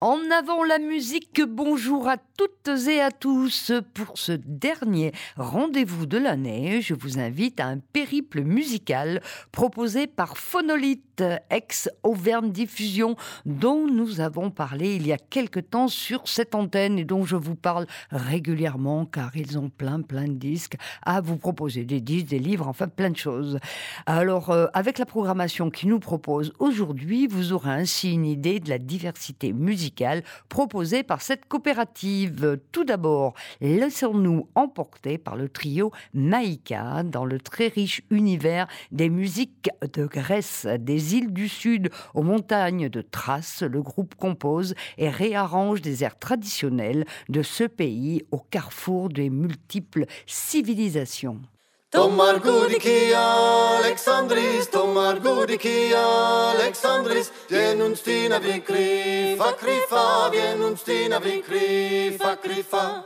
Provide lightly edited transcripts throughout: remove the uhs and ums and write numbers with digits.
En avant la musique, bonjour à toutes et à tous. Pour ce dernier rendez-vous de l'année, je vous invite à un périple musical proposé par Phonolite, ex-Auvergne Diffusion, dont nous avons parlé il y a quelque temps sur cette antenne et dont je vous parle régulièrement car ils ont plein de disques à vous proposer, des disques, des livres, enfin plein de choses. Alors, avec la programmation qu'ils nous proposent aujourd'hui, vous aurez ainsi une idée de la diversité musicale proposée par cette coopérative. Tout d'abord, laissons-nous emporter par le trio Maïka dans le très riche univers des musiques de Grèce, des îles du Sud aux montagnes de Thrace. Le groupe compose et réarrange des airs traditionnels de ce pays au carrefour des multiples civilisations. Tomar Goudiki Alexandris, Tomar Goudiki Alexandris, vien uns tina vicri, fakrifa, vien uns tina vicri, fakrifa.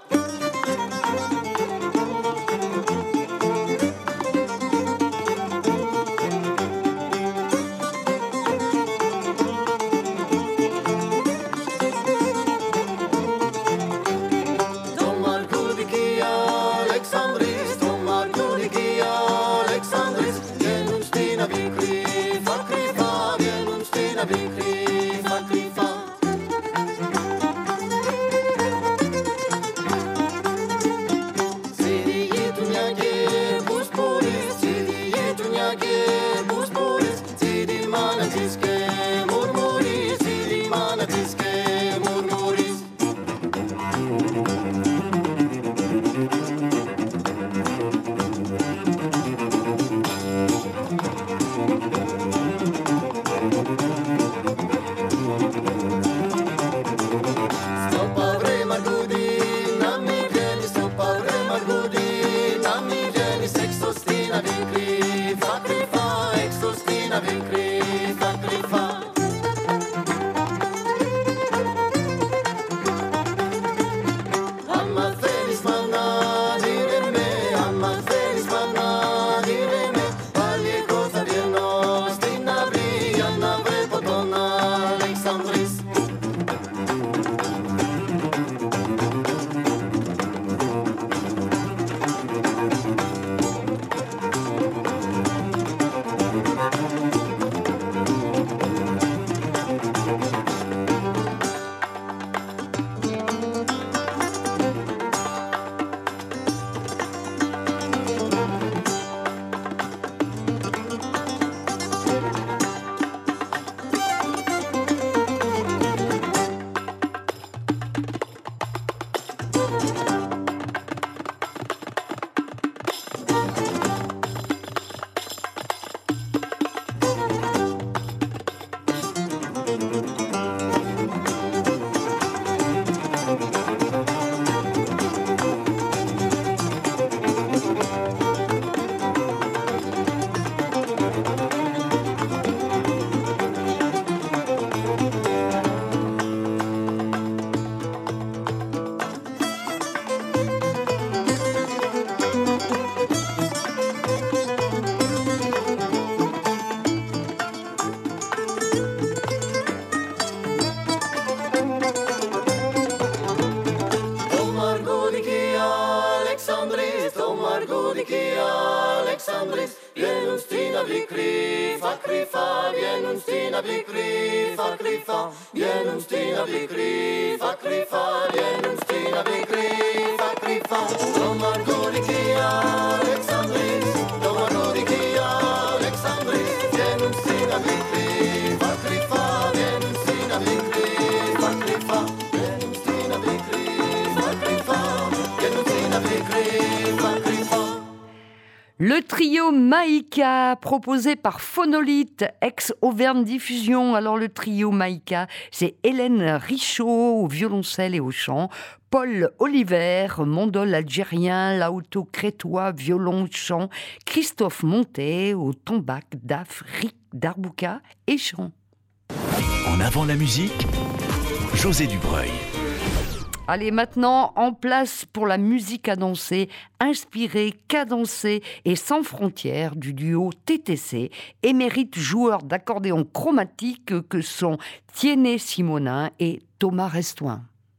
Le trio Maïka, proposé par Phonolite, ex-Auvergne Diffusion. Alors le trio Maïka, c'est Hélène Richaud au violoncelle et au chant, Paul Oliver, mandol algérien, laouto crétois, violon, chant, Christophe Montet au tombak, daf, ric, darbouka et chant. En avant la musique, José Dubreuil. Allez, maintenant, en place pour la musique à danser, inspirée, cadencée et sans frontières du duo TTC, émérites joueurs d'accordéon chromatique que sont Tiéné Simonin et Thomas Restoin.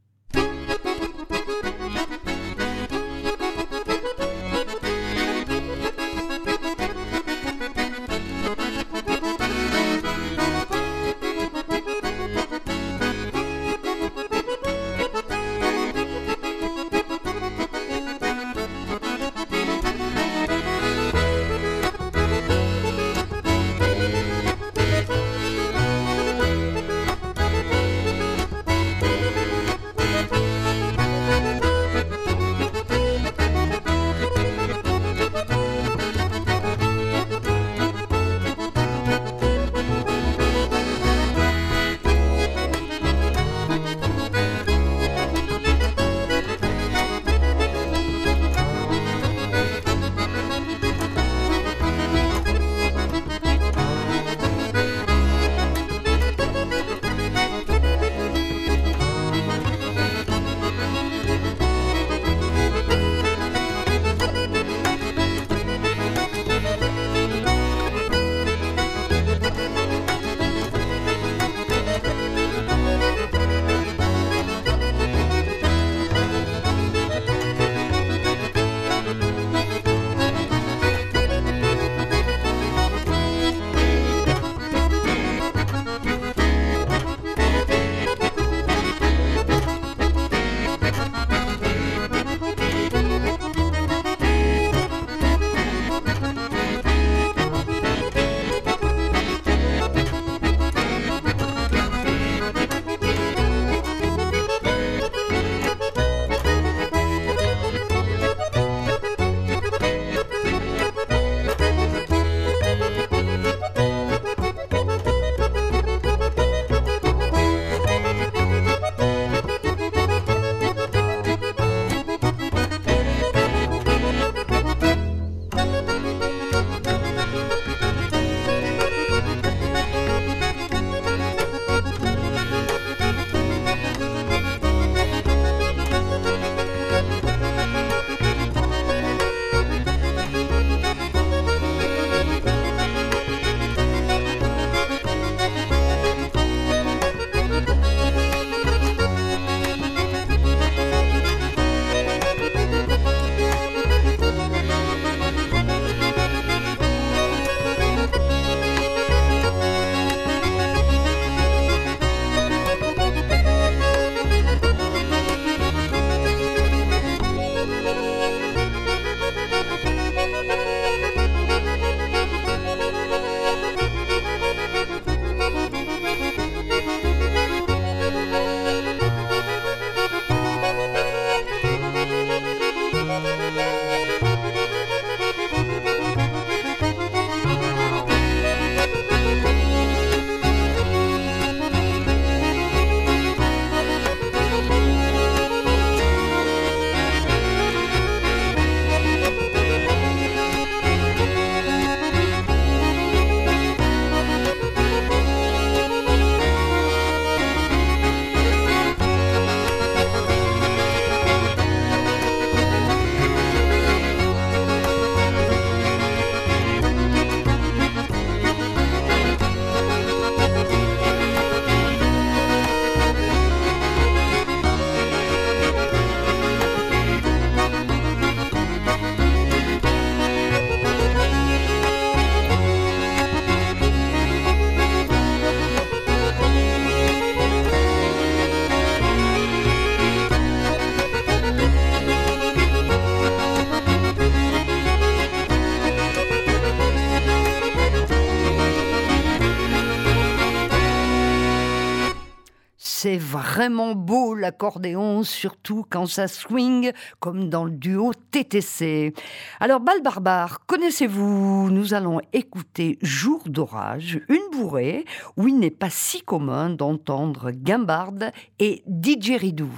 C'est vraiment beau l'accordéon, surtout quand ça swing, comme dans le duo TTC. Alors, Bal Barbare, connaissez-vous? Nous allons écouter Jour d'orage, une bourrée où il n'est pas si commun d'entendre Guimbarde et Didgeridoo.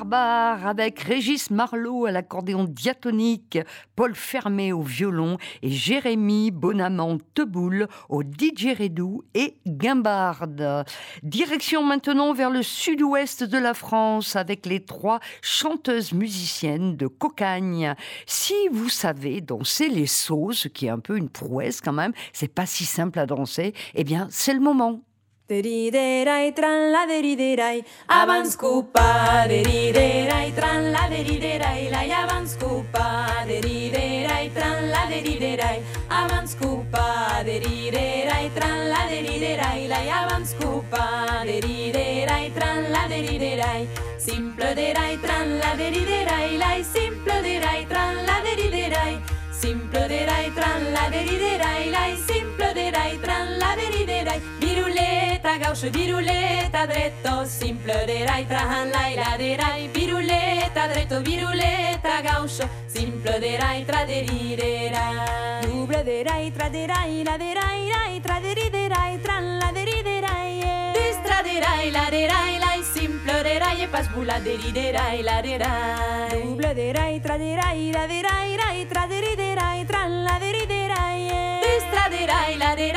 barbares avec Régis Marleau à l'accordéon diatonique, Paul Fermé au violon et Jérémy Bonamant-Teboul au didgeridoo et guimbarde. Direction maintenant vers le sud-ouest de la France avec les 3 chanteuses musiciennes de Cocagne. Si vous savez danser les sauts, ce qui est un peu une prouesse quand même, c'est pas si simple à danser, eh bien c'est le moment. Deriderai tran la deriderai abans cupa deriderai tran la deriderai la abans cupa deriderai tran la deriderai abans cupa deriderai tran la deriderai la abans cupa deriderai tran la deriderai simple derai tran la deriderai la simple derai tran la deriderai simple derai tran la deriderai la simple derai tran la deriderai viruleta gauche viruleta dretto simple derai tran la derai viruleta dretto viruleta gauche simple derai tra deriderai double derai tra derai la derai tra deriderai tran la deriderai destra derai la simple derai e pas bula deriderai la derai double derai tra derai la derai tra deriderai tran la deriderai destra derai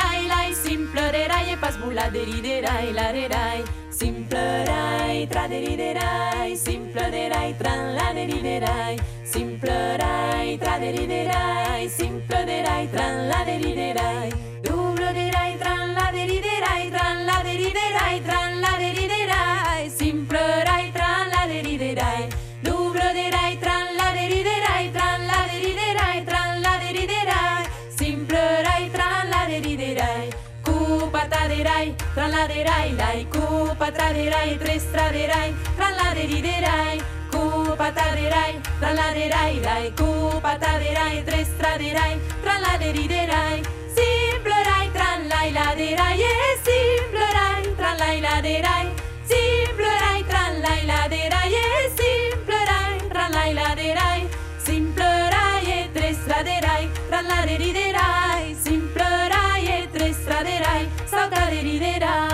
la simple derai e pas bula deriderai la derai simple derai tra deriderai simple derai tran la deriderai simple derai tra deriderai simple derai tran la deriderai double derai tran la deriderai tran la deriderai tran la deriderai simple derai tran la deriderai double derai tran la deriderai tran la deriderai tran la deriderai simple derai tran la deriderai cupa traderai tran la derai lai cupa traderai tres traderai tran la deriderai cupa traderai tran la derai lai cupa traderai tres traderai tran la deriderai simple derai tran la derai simple derai tran la derai simple derai tran la derai simple derai tran la derai simple derai tres traderai tran la deriderai simple derai tres traderai sauta deriderai.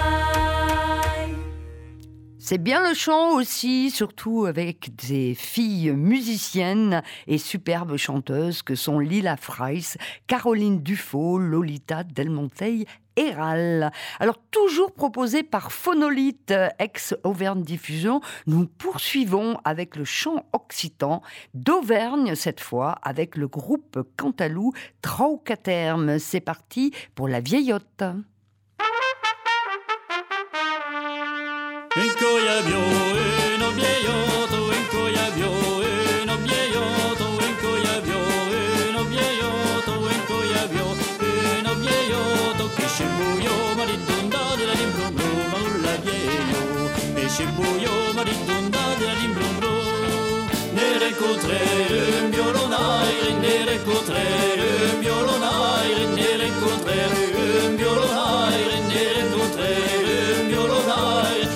C'est bien le chant aussi, surtout avec des filles musiciennes et superbes chanteuses que sont Lila Freiss, Caroline Dufaux, Lolita Del Monte Héral. Alors, toujours proposé par Phonolite, ex-Auvergne Diffusion, nous poursuivons avec le chant occitan d'Auvergne, cette fois, avec le groupe Cantalou Traucaterme. C'est parti pour la vieillotte. Incoiabio, no vieillotto, incoiabio, no vieillotto, incoiabio, no vieillotto, incoiabio, no vieillotto, che scembuio maridonda della limbrumro, ma non la vieio, e scembuio maridonda della limbrumro, nere contraire, un violonaire, nere contraire, un violonaire, nere contraire, un violonaire, nere contraire, un violonaire,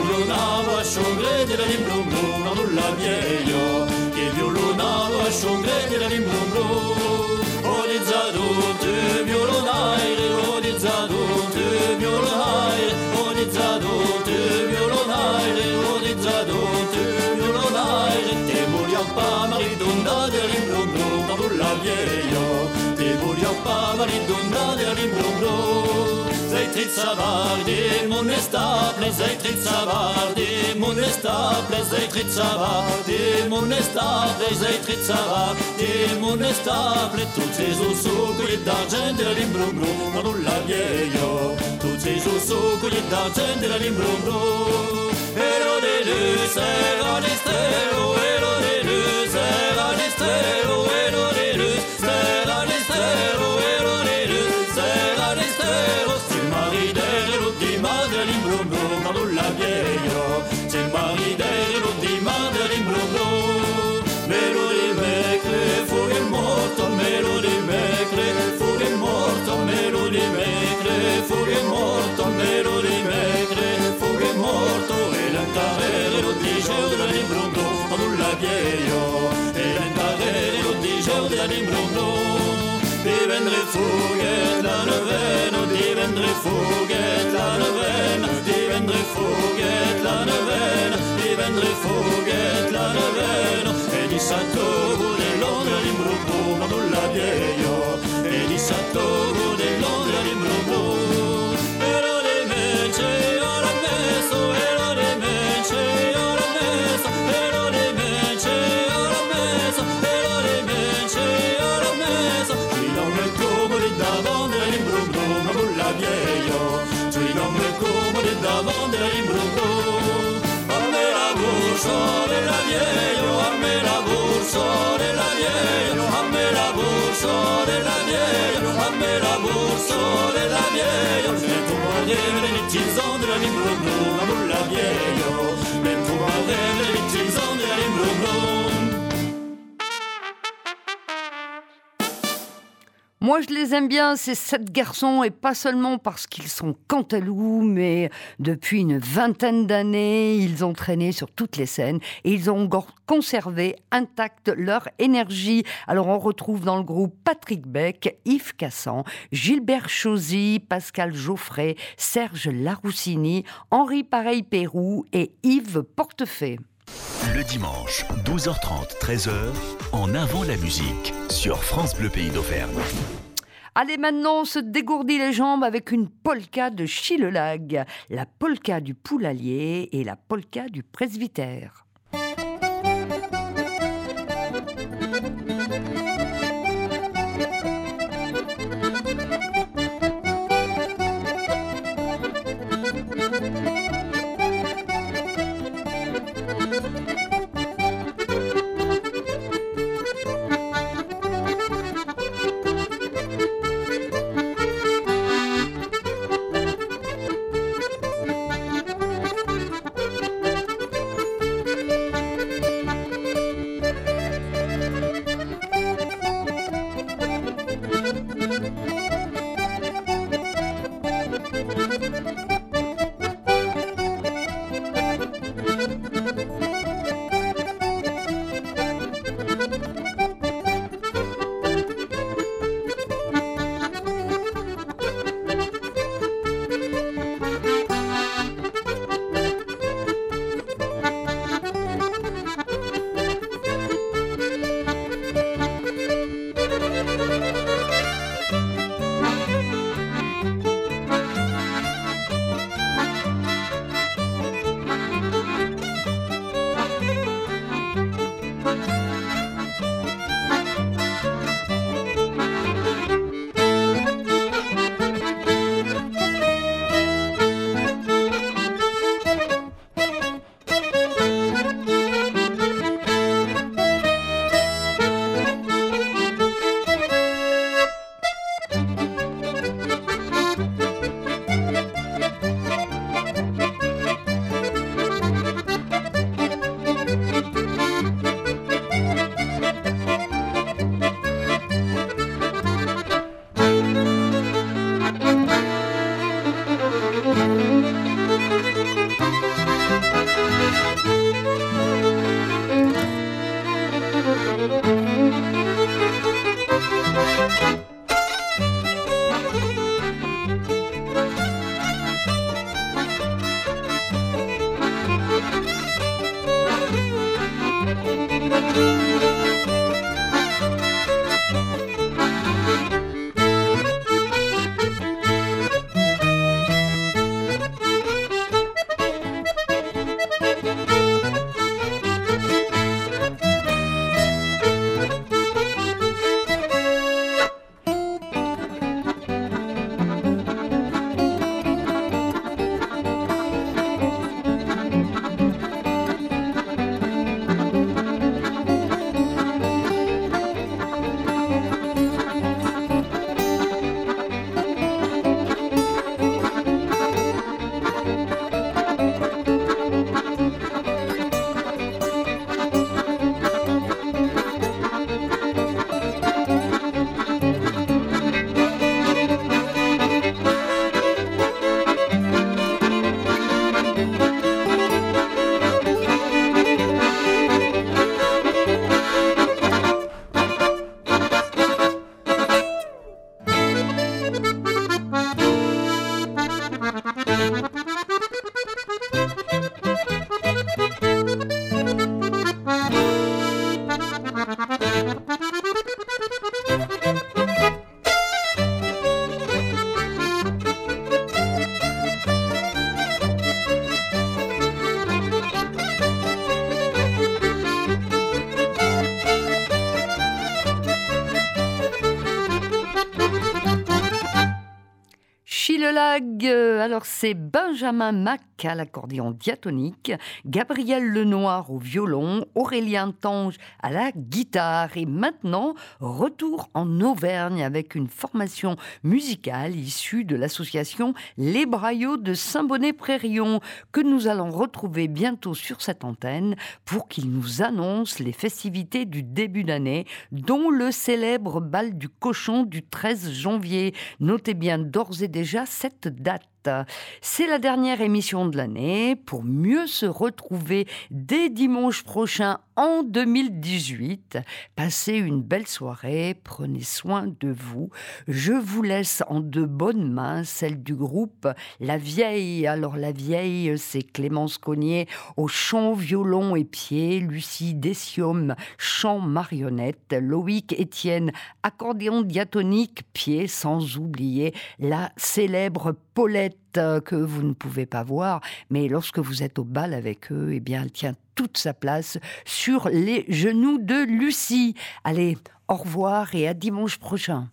Shongre della limbrumro, ma non la vieio, che violonavo a shongre della limbrumro. Odizzato te violonaire, odizzato te violonaire, odizzato te violonaire, odizzato te violonaire. Te vogliamo pa maridonda della limbrumro, ma non la vieio, te vogliamo pa maridonda della limbrumro. Zeitrit savardi, mon estable, zeitrit savardi, mon estable, zeitrit savardi, mon estable, zeitrit savardi, mon estable, toutes ces ossocoli d'argent de la limbrumro, ma non la vieio, toutes ces ossocoli d'argent de la limbrumro. Ero de luz, era de stero, ero de luz, era de stero, ero de luz, era de stero, ero de luz, era de stero. Maridero di madre l'imbrumro, ma non la vieio, c'è il maridero di madre l'imbrumro. Melo di mecre, fuori il morto, melo di mecre, fuori il morto, melo di mecre, fuori il morto, melo di mecre, fuori il morto. E l'encarrero di geo dell'imbrumro, ma non la vieio, e l'encarrero di geo dell'imbrumro. Divendre fughe la novena, divendre fughe la novena, divendre fughe la novena, vendrei foghet la noveno e di Satogo di Londra di Brubu ma nulla vieio e di Satogo di Londra di Brubu ero de mece ora messo ero de mece ora messo ero de mece ora messo ero de mece ora messo tu non me comodi da Londra di Brubu ma nulla vieio tu non me comodi da Londra di Brubu della vieio, a me la borsa della vieio, a me la borsa della vieio, a me la borsa della vieio, e tu vorrei di Cizondra di Bruno, ma non la vieio, e tu vorrei di Cizondra di Bruno. Moi, je les aime bien, ces 7 garçons, et pas seulement parce qu'ils sont cantalous, mais depuis une vingtaine d'années, ils ont traîné sur toutes les scènes et ils ont encore conservé intacte leur énergie. Alors, on retrouve dans le groupe Patrick Beck, Yves Cassan, Gilbert Chauzy, Pascal Geoffrey, Serge Laroussini, Henri Pareil-Pérou et Yves Portefait. Le dimanche, 12h30, 13h, en avant la musique, sur France Bleu Pays d'Auvergne. Allez, maintenant, on se dégourdit les jambes avec une polka de Chillelag, la polka du Poulalier et la polka du Presbytère. Chilelag, alors c'est Benjamin Mac à l'accordéon diatonique, Gabriel Lenoir au violon, Aurélien Tange à la guitare et maintenant retour en Auvergne avec une formation musicale issue de l'association Les Braillots de Saint-Bonnet-Prérion que nous allons retrouver bientôt sur cette antenne pour qu'ils nous annoncent les festivités du début d'année dont le célèbre bal du cochon du 13 janvier. Notez bien d'ores et déjà cette date. C'est la dernière émission de l'année pour mieux se retrouver dès dimanche prochain en 2018. Passez une belle soirée, prenez soin de vous. Je vous laisse en de bonnes mains, celle du groupe La Vieille. Alors La Vieille, c'est Clémence Cognier au chant, violon et pied, Lucie Dessium, chant marionnette, Loïc Étienne, accordéon diatonique, pied, sans oublier la célèbre Paulette que vous ne pouvez pas voir, mais lorsque vous êtes au bal avec eux, eh bien, elle tient toute sa place sur les genoux de Lucie. Allez, au revoir et à dimanche prochain.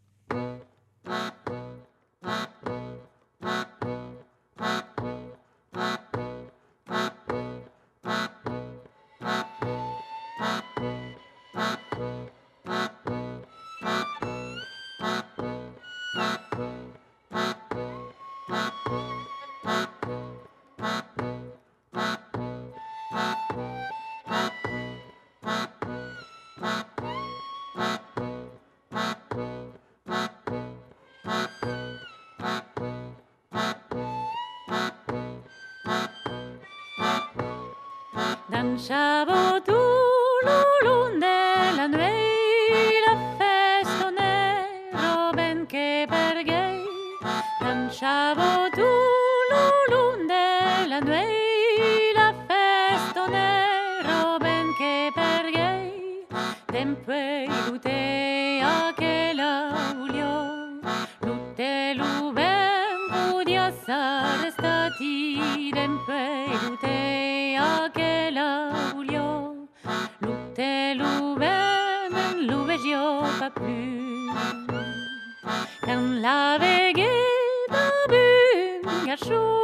Danzavo tu l'ulun della nuit, la festonero ben che perghei. Danzavo tu l'ulun della nuit, la festonero ben che perghei. Dempe lute a che la ulio, lute l'uven pudia sarestati. Dempe lute a che la ulio, lute l'uven l'uvegio pas plus. Quand la vegeta bunga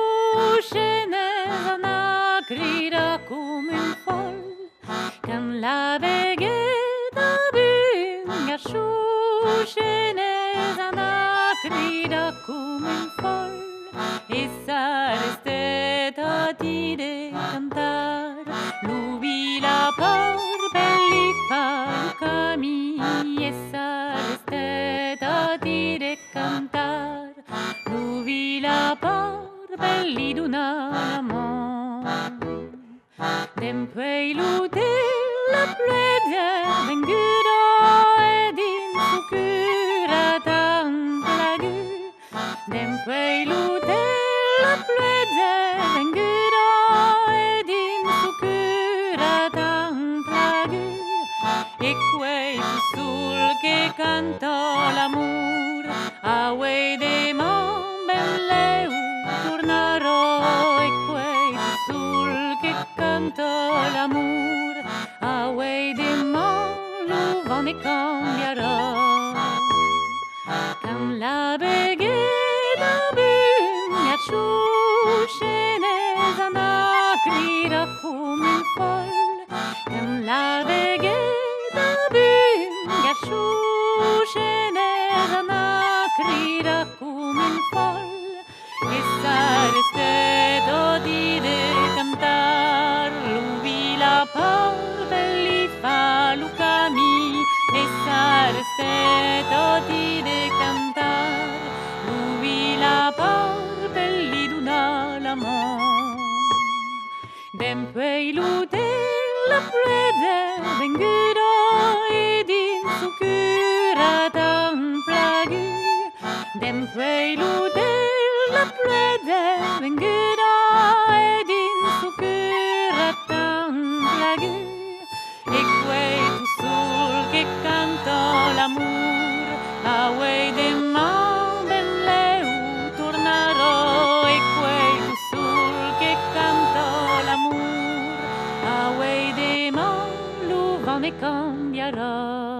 sciuscenezana grida come un folle. Quand la vegeta bunga sciuscenezana grida come un folle. E sareste tati de cantar, lui la por belli fa cami. E sareste tati de cantar, lui la por belli d'una l'amor. Dempe lute la plede venguda ed in sucura tan plagu. Dempe lute la plede venguda ed in sucura tan plagu. E quei sul che cantò l'amor, a quei de mon belle tornarò. E quei sul che cantò l'amor, a quei de mon lo vent ne cambierà. Quand la vegeta bunga sciuscenezana grida come un folle. Quand la vegeta bunga sciuscenezana grida come un folle. E sareste toti de cantar, lui la por belli fa lucami. E sareste toti de cantar, lui la por belli d'una l'amor. Dempe lute la plede venguda ed in sucura tan plagu. Dempe lute la plede venguda ed in sucura tan plagu. E quei tu sul che me cambiará.